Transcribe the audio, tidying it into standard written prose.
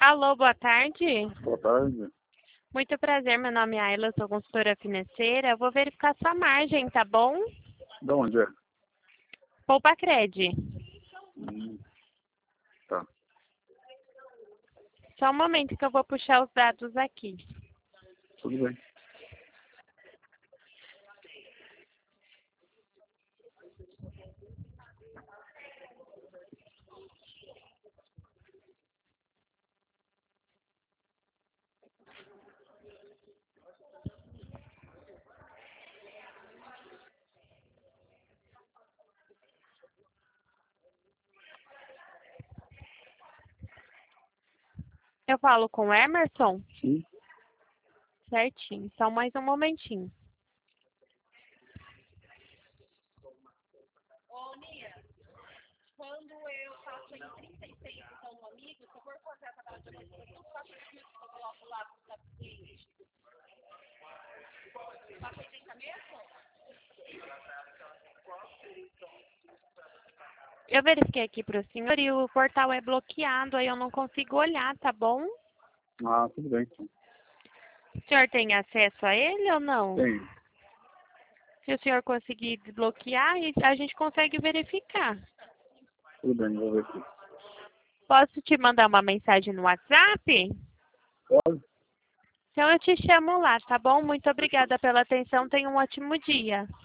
Alô, boa tarde. Boa tarde. Muito prazer, meu nome é Ayla, eu sou consultora financeira. Eu vou verificar sua margem, tá bom? De onde é? Poupa Cred. Tá. Só um momento que eu vou puxar os dados aqui. Tudo bem. Eu falo com o Emerson? Sim. Certinho. Só mais um momentinho. Ô, Nia, quando eu faço em 36 então um amigo, se eu for fazer a tabela de novo, eu faço isso, eu coloco lá no subscript. Faço 80 mesmo? Eu verifiquei aqui para o senhor e o portal é bloqueado, aí eu não consigo olhar, tá bom? Ah, tudo bem. Então. O senhor tem acesso a ele ou não? Tem. Se o senhor conseguir desbloquear, a gente consegue verificar. Tudo bem, vou ver aqui. Posso te mandar uma mensagem no WhatsApp? Pode? Então eu te chamo lá, tá bom? Muito obrigada pela atenção, tenha um ótimo dia.